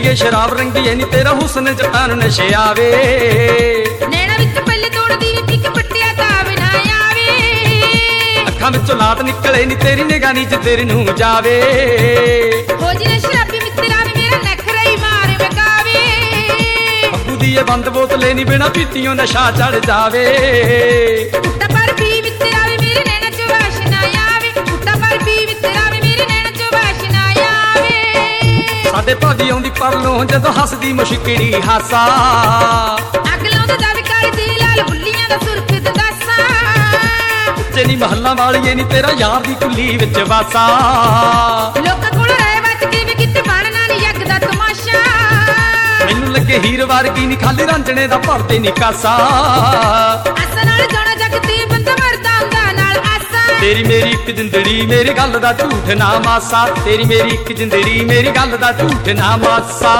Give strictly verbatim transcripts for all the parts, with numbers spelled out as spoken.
ਕੁੜੀਏ ਸ਼ਰਾਬ ਰੰਗੀ ਐ ਨੀ ਤੇਰਾ ਹੁਸਨ ਜਹਾਨ ਨਸ਼ੇ ਆਵੇ ਨੈਣਾ ਵਿੱਚ ਪੱਲੇ ਤੋੜਦੀ ਵੀ ਪਿੱਕ ਪੱਟਿਆ ਤਾਂ ਬਿਨਾ ਆਵੇ ਅੱਖਾਂ ਵਿੱਚੋਂ ਲਾਟ ਨਿਕਲੇ ਨੀ ਤੇਰੀ ਨਿਗਾਹ ਨੀ ਚ ਤੇਰੇ ਨੂੰ ਜਾਵੇ ਹੋ ਜੀ ਨਾ ਸ਼ਰਾਬੀ ਮਿੱਤਰਾ ਵੀ ਮੇਰਾ ਨਖਰਾ ਹੀ ਮਾਰ ਬਕਾਵੇ ਅੱਗੂ ਦੀ ਇਹ ਬੰਦ ਬੋਤਲੇ ਨੀ ਬਿਨਾ ਪੀਤੀਓ ਨਸ਼ਾ ਚੜ ਜਾਵੇ ਕੁੱਟਾ ਪਰ ਪੀ ਮਿੱਤਰਾ ਵੀ ਮੇਰੇ ਨੈਣਾ ਚ ਵਾਸ਼ਨਾ ਆਵੇ ਕੁੱਟਾ ਪਰ ਪੀ ਮਿੱਤਰਾ ਵੀ ਮੇਰੇ ਨੈਣਾ ਚ ਵਾਸ਼ਨਾ ਆਵੇ ਸਾਡੇ ਭਾਗੀ ਆਉਂਦੀ ਪਰਲੋਂ ਜਦੋਂ ਹੱਸਦੀ ਮੁਸ਼ਕਿਲੀ ਹਾਸਾ ਅੱਗ ਲਾਉਂਦਾ ਦਵ ਕਰਦੀ ਲਾਲ ਬੁੱਲੀਆਂ ਦਾ ਸੁਰਖ ਦਦਾਸਾ ਉੱਚੇ ਨੀ ਮਹੱਲਾਂ ਵਾਲੀਏ ਨੀ ਤੇਰਾ ਯਾਰ ਦੀ ਕੁੱਲੀ ਵਿੱਚ ਵਾਸਾ ਲੋਕਾਂ ਕੋਲ ਰਹਿ ਬਚ ਕੇ ਵੀ ਕਿਤੇ ਬਣਨਾ ਨੀ ਜੱਗ ਦਾ ਤਮਾਸ਼ਾ ਮੈਨੂੰ ਲੱਗੇ ਹੀਰ ਵਰਗੀ ਨੀ ਖਾਲੀ ਰਾਂਝਣੇ ਦਾ ਭਰਦੇ ਨੀ ਕਾਸਾ ਆਸਾ ਨਾਲ ਜਾਣਾ ਜੱਗ ਤੇ ਬੰਦਾ ਮਰਦਾ ਹੁੰਦਾ ਨਾਲ ਆਸਾ ਤੇਰੀ ਮੇਰੀ ਇੱਕ ਜਿੰਦੜੀ ਮੇਰੀ ਗੱਲ ਦਾ ਝੂਠ ਨਾ ਮਾਸਾ ਤੇਰੀ ਮੇਰੀ ਇੱਕ ਜਿੰਦੜੀ ਮੇਰੀ ਗੱਲ ਦਾ ਝੂਠ ਨਾ ਮਾਸਾ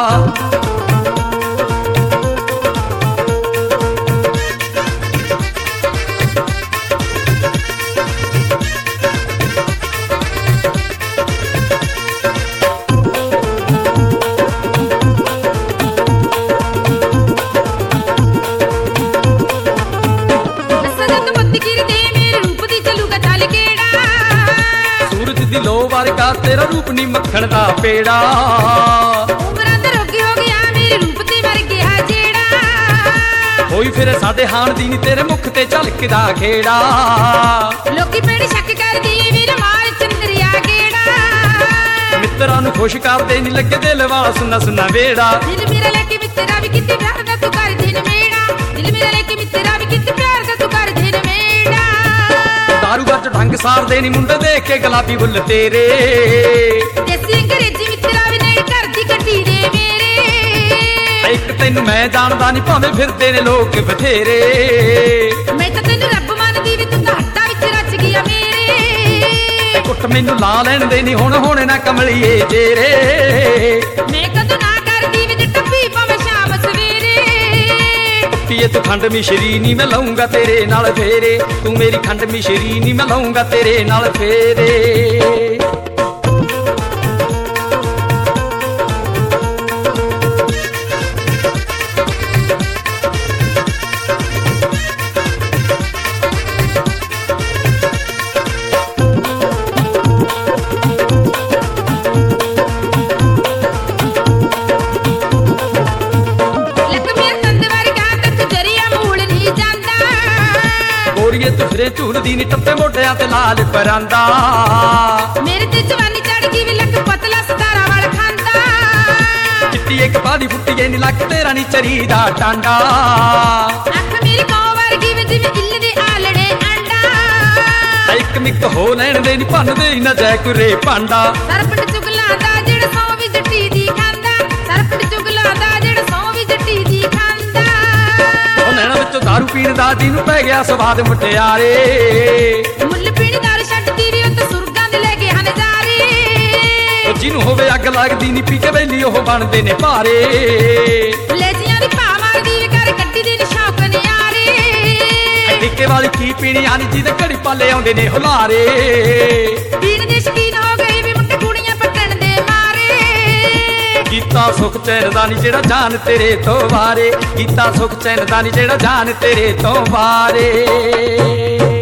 ਲੋ ਵਰਗਾ ਤੇਰਾ ਰੂਪ ਨੀ ਮੱਖਣ ਦਾ ਪੇੜਾ ਉਮਰਾਂ ਤੇ ਰੋਗੀ ਹੋ ਗਿਆ ਮੇਰੇ ਰੂਪ ਤੇ ਮਰ ਗਿਆ ਜਿਹੜਾ ਹੋਈ ਫਿਰ ਸਾਡੇ ਹਾਣ ਦੀ ਨੀ ਤੇਰੇ ਮੁਖ ਤੇ ਝਲਕਦਾ ਖੇੜਾ ਲੋਕੀ ਪੇੜੀ ਸ਼ੱਕ ਕਰਦੀ ਵੀਰ ਮਾਰ ਚੰਦਰਿਆ ਗੇੜਾ ਮਿੱਤਰਾਂ ਨੂੰ ਖੁਸ਼ ਕਰਦੇ ਨੀ ਲੱਗੇ ਦਿਲ ਵਾਲਾ ਸੁੰਨਾ ਸੁੰਨਾ ਵੇੜਾ ਦਿਲ ਮੇਰਾ ਲੈ ਕੇ ਮਿੱਤਰਾ ਵੀ ਕਿਤੇ ਪਿਆਰ ਦਾ ਤੂੰ ਕਰ ਦੇ ਨਵੇੜਾ ਦਿਲ ਮੇਰਾ ਲੈ ਕੇ ਮਿੱਤਰਾ ਵੀ ਕਿਤੇ ਪਿਆਰ ਦਾ ਤੂੰ ਕਰ ਦੇ ਨਵੇੜਾ ਦਾਰੂ ਗੱਜ ਢੰਗ ਸਾਰਦੇ ਨੀ ਮੁੰਡੇ ਦੇਖ ਕੇ ਗੁਲਾਬੀ ਬੁੱਲ ਤੇਰੇ ਦੇਸੀ ਅੰਗਰੇਜ਼ੀ ਮਿੱਤਰਾ ਵੀ ਨੇੜ ਕਰਦੀ ਕੱਢੀ ਦੇ ਮੇਰੇ ਇੱਕ ਤੈਨੂੰ ਮੈਂ ਜਾਣਦਾ ਨੀ ਭਾਵੇਂ ਫਿਰਦੇ ਨੇ ਲੋਕ ਬਥੇਰੇ ਮੈਂ ਤਾਂ ਤੈਨੂੰ ਰੱਬ ਮੰਨਦੀ ਵੀ ਤੂੰ ਤਾਂ ਹੱਟਾਂ ਵਿੱਚ ਰਚ ਗਿਆ ਮੇਰੇ ਕੁੱਟ ਮੈਨੂੰ ਲਾ ਲੈਣ ਦੇ ਨੀ ਹੁਣ ਹੁਣ ਨਾ ਕਮਲੀਏ ਜੇਰੇ ਮੈਂ ਕਦੋਂ ਨਾ ਕਰਦੀ ਵੀ ਟੱਪੀ ਭਾਵੇਂ ਸ਼ਾਮ ਸਵੇਰੇ ਪੀਏ ਤੂੰ ਖੰਡ ਮਿਸ਼ਰੀ ਨੀ ਮੈਂ ਲਾਉਂਗਾ ਤੇਰੇ ਨਾਲ ਫੇਰੇ ਤੂੰ ਮੇਰੀ ਖੰਡ ਮਿਸ਼ਰੀ ਨੀ ਮੈਂ ਲਾਉਂਗਾ ਤੇਰੇ ਨਾਲ ਫੇਰੇ ਤੁਫਰੇ ਝੂਲਦੀ ਨੀ ਟੱਪੇ ਮੋਢਿਆਂ ਤੇ ਲਾਲ ਪਰਾਂਦਾ ਮੇਰੇ ਤੇ ਜਵਾਨੀ ਚੜ ਗਈ ਵੀ ਲੱਕ ਪਤਲਾ ਸਤਾਰਾ ਵਾਲ ਖਾਂਦਾ ਚਿੱਟੀ ਇੱਕ ਬਾਦੀ ਫੁੱਟੀਏ ਨੀ ਲੱਕ ਤੇਰਾ ਨੀ ਚਰੀ ਦਾ ਟਾਂਡਾ ਅੱਖ ਮੇਰੀ ਕੌ ਵਰਗੀ ਵੀ ਜਿਵੇਂ ਇੱਲ ਦੇ ਆਲੜੇ ਆਂਡਾ ਇੱਕ ਮਿੱਕ ਹੋ ਲੈਣ ਦੇ ਨੀ ਭੰਨਦੇ ਈ ਨਾ ਜੈ ਕੁਰੇ ਭਾਂਡਾ ਸਰਪਟ ਚੁਗਲਾਂ ਦਾ ਜਿਹੜਾ ਸੌ ਵੀ ਜੱਟੀ ਦੀ ਖਾਂਦਾ ਸਰਪਟ ਚੁਗਲਾਂ ਦਾ ਜਿਹੜਾ ਸੌ ਵੀ ਜੱਟੀ ਦੀ ਖਾਂਦਾ ਨੈਣਾ ਵਿੱਚੋਂ ਦਾਰੂ ਪੀਣ ਦਾ ਜਿਹਨੂੰ ਪੈ ਗਿਆ ਸਵਾਦ ਮੁਟਿਆਰੇ ਮੁੱਲ ਪੀਣੀ ਦਾਰੂ ਛੱਡਦੀ ਵੀ ਉਹ ਤਾਂ ਸੁਰਗਾਂ ਦੇ ਲੈ ਗਏ ਹਨ ਜਾਰੇ ਉਹ ਜਿਹਨੂੰ ਹੋਵੇ ਅੱਗ ਲੱਗਦੀ ਨੀ ਪੀ ਕੇ ਵੈਲੀ ਉਹ ਬਣਦੇ ਨੇ ਭਾਰੇ ਲੈਜੀਆਂ ਦੀ ਭਾ ਮਾਰਦੀ ਵੀ ਕਰ ਕੱਢੀ ਦੇ ਨੀ ਸ਼ੌਕ ਨਿਆਰੇ ਟਿੱਕੇ ਵਾਲੀ ਕੀ ਪੀਣੀ ਆਨੀ ਜਿਹਦੇ ਘੜੀ ਪਾਲੇ ਆਉਂਦੇ ਨੇ ਹੁਲਾਰੇ ਪੀਣ ਦੇ ਸ਼ਕੀਨ ਹੋ ਗਏ ਵੀ ਮੁੰਡੇ ਕੁੜੀਆਂ ਪੱਟਣ ਦੇ ਮਾਰੇ ਕੀਤਾ ਸੁਖ ਚੈਨ ਦਾ ਨੀ ਜਿਹੜਾ ਜਾਨ ਤੇਰੇ ਤੋਂ ਵਾਰੇ ਕੀਤਾ ਸੁਖ ਚੈਨ ਦਾ ਨੀ ਜਿਹੜਾ ਜਾਨ ਤੇਰੇ ਤੋਂ ਵਾਰੇ।